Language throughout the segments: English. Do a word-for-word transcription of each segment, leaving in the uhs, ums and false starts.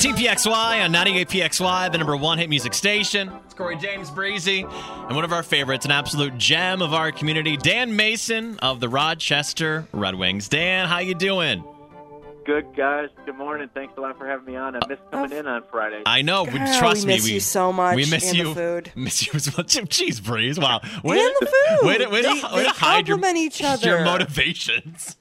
T P X Y on ninety-eight P X Y, the number one hit music station. It's Corey James Breezy, and one of our favorites, an absolute gem of our community, Dan Mason of the Rochester Red Wings. Dan, how you doing? Good, guys. Good morning. Thanks a lot for having me on. I miss coming in on Friday. I know. God, Trust we me. miss we you so much. We miss and you. The food. Miss you as much. Jeez, Breeze. Wow. Way and to, the food. Way to, way to, they, way they to hide your, complement each other. your motivations.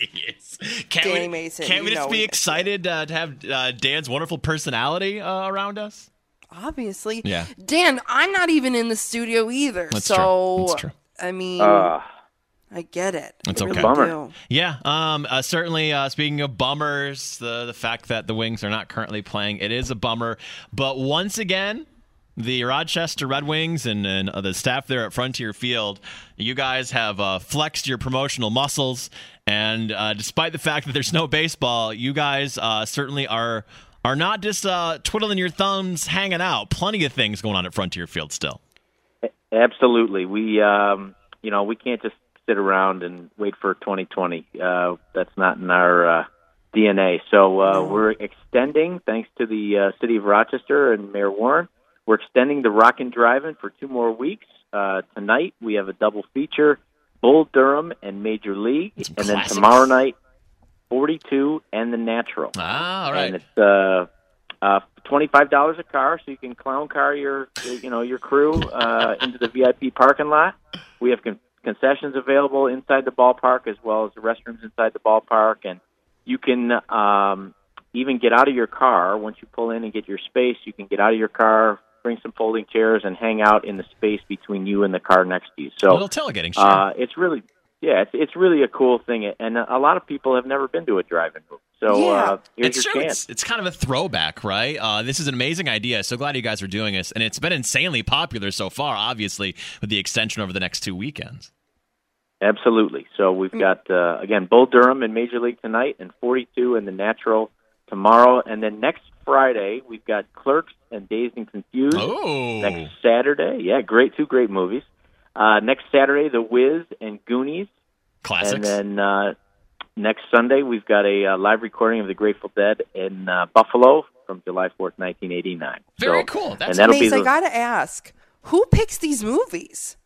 Jeez. Can't Danny we, Mason, can't we you just know be we miss excited uh, to have uh, Dan's wonderful personality uh, around us? Obviously. Yeah. Dan, I'm not even in the studio either. That's so, true. That's true. I mean, Uh, I get it. It's I okay. really Bummer. do. Yeah, um, uh, certainly. Uh, speaking of bummers, the the fact that the Wings are not currently playing, it is a bummer. But once again, the Rochester Red Wings and, and uh, the staff there at Frontier Field, you guys have uh, flexed your promotional muscles, and uh, despite the fact that there's no baseball, you guys uh, certainly are are not just uh, twiddling your thumbs, hanging out. Plenty of things going on at Frontier Field still. Absolutely. We, um, you know, we can't just sit around and wait for twenty twenty. Uh, that's not in our uh, D N A. So uh, No. we're extending, thanks to the uh, City of Rochester and Mayor Warren, we're extending the Rockin' Drive-In for two more weeks. Uh, tonight we have a double feature, Bull Durham and Major League. Some And then classics. tomorrow night, forty-two and The Natural. Ah, all right. And it's uh, uh, twenty-five dollars a car, so you can clown car your, you know, your crew uh, into the V I P parking lot. We have con- concessions available inside the ballpark as well as the restrooms inside the ballpark, and you can um, even get out of your car once you pull in and get your space. You can get out of your car, bring some folding chairs, and hang out in the space between you and the car next to you. a So little tailgating, sure. uh, it's really, yeah, it's it's really a cool thing, and a lot of people have never been to a drive-in movie. So Yeah. uh, here's It's your true. chance. It's, it's kind of a throwback, right? Uh, this is an amazing idea. So glad you guys are doing this. And it's been insanely popular so far, obviously, with the extension over the next two weekends. Absolutely. So we've got, uh, again, Bull Durham in Major League tonight and forty-two in the Natural tomorrow. And then next Friday, we've got Clerks and Dazed and Confused. Oh. Next Saturday, yeah, great, two great movies. Uh, next Saturday, The Wiz and Goonies. Classics. And then uh, next Sunday, we've got a uh, live recording of The Grateful Dead in uh, Buffalo from July fourth, nineteen eighty-nine. Very So- cool. That's and that'll Mace, be I the, got to ask, who picks these movies?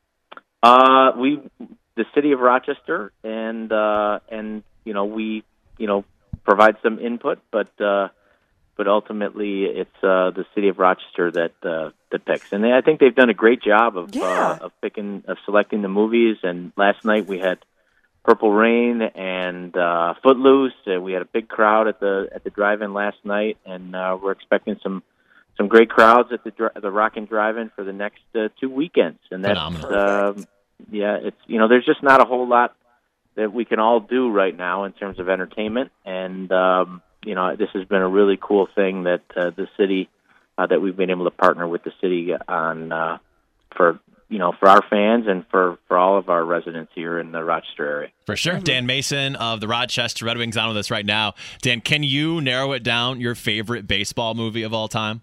Uh, we, the City of Rochester, and uh, and you know we, you know, provide some input, but uh, but ultimately it's uh, the City of Rochester that uh, that picks, and they, I think they've done a great job of Yeah. uh, of picking of selecting the movies. And last night we had Purple Rain and uh, Footloose. Uh, we had a big crowd at the at the drive-in last night, and uh, we're expecting some. Some great crowds at the dri- the Rockin' Drive-In for the next uh, two weekends, and that's Phenomenal. um, yeah, it's you know there's just not a whole lot that we can all do right now in terms of entertainment, and um, you know this has been a really cool thing that uh, the city uh, that we've been able to partner with the city on uh, for you know for our fans and for, for all of our residents here in the Rochester area. For sure. Dan Mason of the Rochester Red Wings on with us right now. Dan, can you narrow it down, your favorite baseball movie of all time?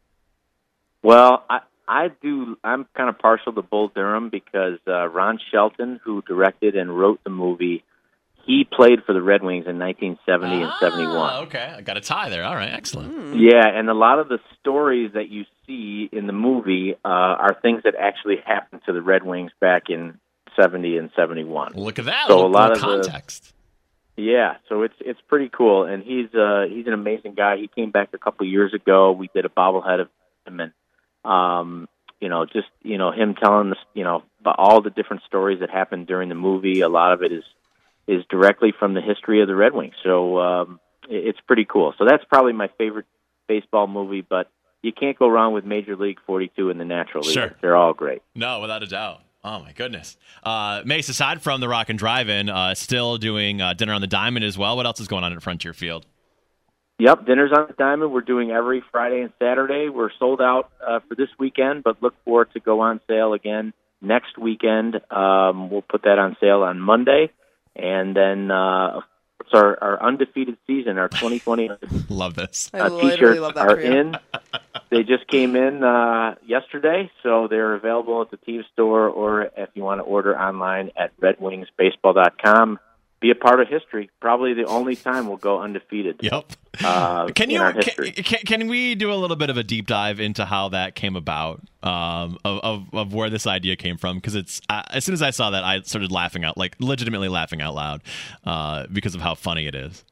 Well, I, I do. I'm kind of partial to Bull Durham because uh, Ron Shelton, who directed and wrote the movie, he played for the Red Wings in nineteen seventy and seventy-one. Ah, okay. I got a tie there. All right. Excellent. Yeah, and a lot of the stories that you see in the movie uh, are things that actually happened to the Red Wings back in seventy and seventy-one. Look at that. So little, a lot little of the- context. Yeah, so it's it's pretty cool, and he's uh, he's an amazing guy. He came back a couple years ago. We did a bobblehead of him, and um, you know, just you know, him telling us, you know, about all the different stories that happened during the movie. A lot of it is is directly from the history of the Red Wings. So um, it, it's pretty cool. So that's probably my favorite baseball movie, but you can't go wrong with Major League forty-two and The Natural. Sure. Either. They're all great. No, without a doubt. Oh, my goodness. Uh, Mace, aside from the Rock and Drive-In, uh, still doing uh, Dinner on the Diamond as well. What else is going on at Frontier Field? Yep, Dinners on the Diamond. We're doing every Friday and Saturday. We're sold out uh, for this weekend, but look for it to go on sale again next weekend. Um, we'll put that on sale on Monday. And then uh, it's our, our undefeated season, our twenty twenty Love this. I uh, literally T-shirts love that are for you. in. They just came in uh, yesterday, so they're available at the team store or if you want to order online at red wings baseball dot com. be a part of history. Probably the only time we'll go undefeated. Yep. Uh, can you in our can, history. can, can we do a little bit of a deep dive into how that came about, um, of, of of where this idea came from? Because it's uh, as soon as I saw that, I started laughing out, like legitimately laughing out loud, uh, because of how funny it is.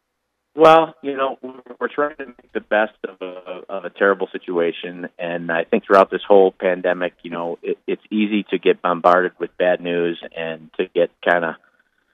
Well, you know, we're trying to make the best of a, of a terrible situation, and I think throughout this whole pandemic, you know, it, it's easy to get bombarded with bad news and to get kind of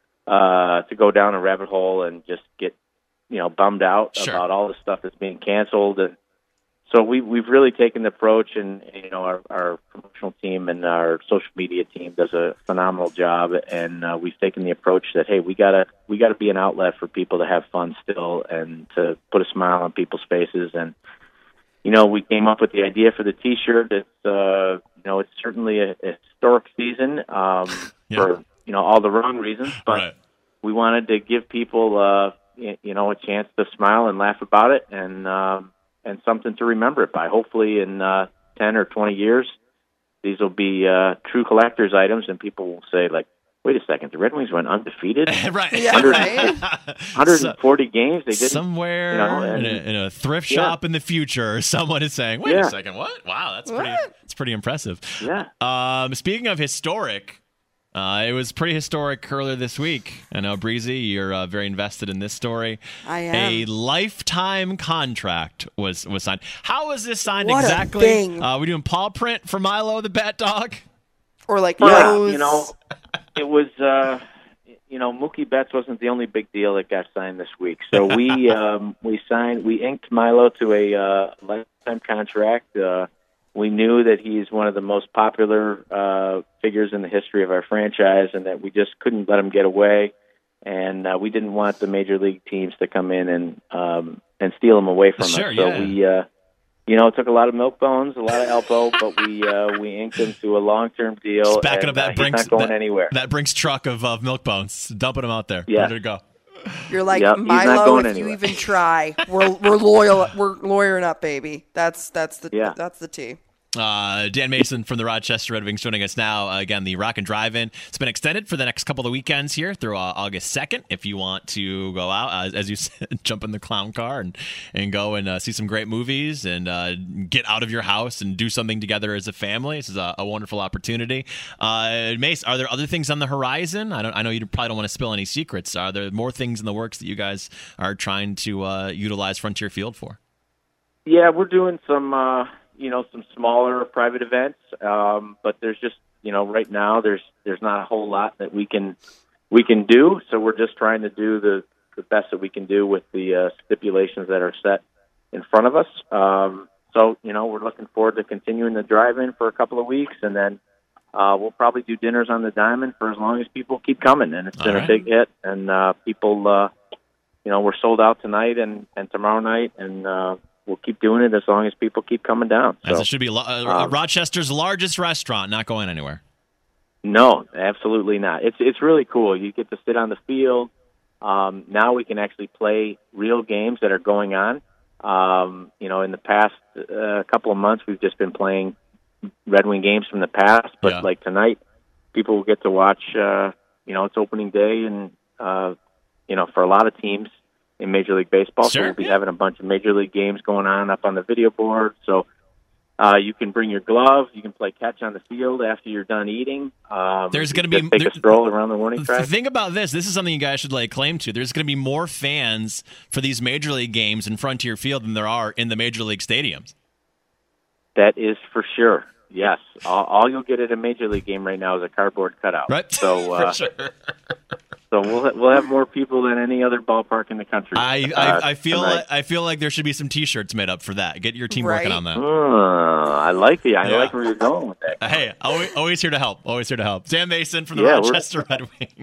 uh, to go down a rabbit hole and just get, you know, bummed out Sure. about all the stuff that's being canceled. And so we we've really taken the approach, and you know, our, our promotional team and our social media team does a phenomenal job, and uh, we've taken the approach that hey, we gotta we gotta be an outlet for people to have fun still and to put a smile on people's faces. And you know, we came up with the idea for the T-shirt. It's uh, you know, it's certainly a, a historic season um, Yeah. for you know all the wrong reasons, but Right. we wanted to give people uh, y- you know a chance to smile and laugh about it, and um, and something to remember it by. Hopefully in uh, ten or twenty years, these will be uh, true collector's items, and people will say, like, wait a second, the Red Wings went undefeated? Right. Yeah, right? one hundred forty games? They didn't. Somewhere you know, in, and- a, in a thrift Yeah. shop in the future, someone is saying, wait Yeah. a second, what? Wow, that's pretty, What? that's pretty impressive. Yeah. Um, speaking of historic, uh, it was pretty historic earlier this week. I know, Breezy, you're uh, very invested in this story. I am. A lifetime contract was, was signed. How was this signed What a exactly? thing. Uh, we doing paw print for Milo the Bat Dog? Or like Yeah, Rose. you know, it was, uh, you know, Mookie Betts wasn't the only big deal that got signed this week. So we um, we signed, we inked Milo to a uh, lifetime contract. Uh, we knew that he's one of the most popular uh, figures in the history of our franchise, and that we just couldn't let him get away. And uh, we didn't want the major league teams to come in and um, and steal him away from Sure, us. So yeah. we. Uh, You know, it took a lot of milk bones, a lot of elbow, but we uh, we inked him to a long term deal. Just backing and, up that uh, Brinks, he's not going that, anywhere. that Brinks truck of, of milk bones, dumping them out there. Yeah. Ready to go. You're like, Yep, he's not Milo, going if you anywhere. even try, we're we're loyal, we're lawyering up, baby. That's that's the Yeah. that's the T. Uh, Dan Mason from the Rochester Red Wings joining us now. Uh, again, the Rock and Drive-In. It's been extended for the next couple of weekends here through uh, August second. If you want to go out, uh, as you said, jump in the clown car and, and go and uh, see some great movies and uh, get out of your house and do something together as a family. This is a, a wonderful opportunity. Uh, Mace, are there other things on the horizon? I don't. I know you probably don't want to spill any secrets. Are there more things in the works that you guys are trying to uh, utilize Frontier Field for? Yeah, we're doing some, uh, you know, some smaller private events, um, but there's just, you know, right now there's there's not a whole lot that we can we can do. So we're just trying to do the, the best that we can do with the uh, stipulations that are set in front of us. Um, so, you know, we're looking forward to continuing the drive-in for a couple of weeks, and then uh, we'll probably do dinners on the Diamond for as long as people keep coming. And it's been All right. a big hit, and uh, people, uh, you know, we're sold out tonight and, and tomorrow night, and uh, we'll keep doing it as long as people keep coming down. As So, it should be uh, um, Rochester's largest restaurant, not going anywhere. no, absolutely not. It's it's really cool. You get to sit on the field. Um, now we can actually play real games that are going on. Um, you know, in the past uh, couple of months, we've just been playing Red Wing games from the past. But Yeah. like tonight, people will get to watch. Uh, you know, it's opening day, and uh, you know, for a lot of teams in Major League Baseball, Sure, so we'll be yeah. having a bunch of Major League games going on up on the video board. So. Uh, you can bring your glove. You can play catch on the field after you're done eating. Um, There's you gonna just be- take there- a stroll around the warning track. Think about this. This is something you guys should lay claim to. There's going to be more fans for these Major League games in Frontier Field than there are in the Major League stadiums. That is for sure. Yes, all, all you'll get at a Major League game right now is a cardboard cutout. Right? So, uh, For sure. so we'll ha- we'll have more people than any other ballpark in the country. I, uh, I, I feel tonight. like I feel like there should be some T-shirts made up for that. Get your team working Right. on that. Uh, I like it. I Yeah. like where you're going with that. Hey, always, always here to help. Always here to help. Dan Mason from the Yeah, we're- Rochester Red Wings.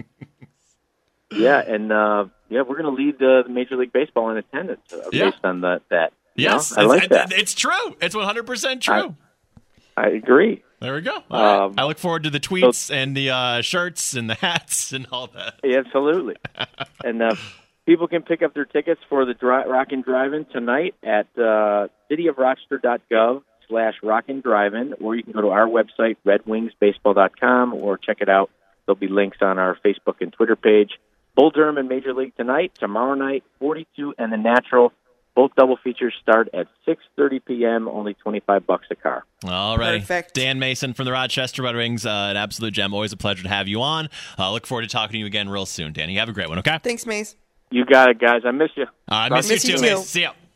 Yeah, and uh, yeah, we're going to lead uh, the Major League Baseball in attendance uh, Yeah. based on the, that. You Yes, know? I like it's, that. it's true. It's one hundred percent true. I agree. There we go. All right. Um, I look forward to the tweets and the uh, shirts and the hats and all that. Yeah, absolutely. and uh, people can pick up their tickets for the dri- Rock and Drive-In tonight at uh, cityofrochester.gov slash Rock and Drive-In, or you can go to our website, red wings baseball dot com, or check it out. There'll be links on our Facebook and Twitter page. Bull Durham in Major League tonight, tomorrow night, forty-two, and the Natural. Both double features start at six thirty p.m., only twenty-five bucks a car. All right. Perfect. Dan Mason from the Rochester Red Wings, uh, an absolute gem. Always a pleasure to have you on. Uh, look forward to talking to you again real soon, Danny. Have a great one, okay? Thanks, Mace. You got it, guys. I miss you. Uh, I miss, Miss you you too, too. Mason. See ya.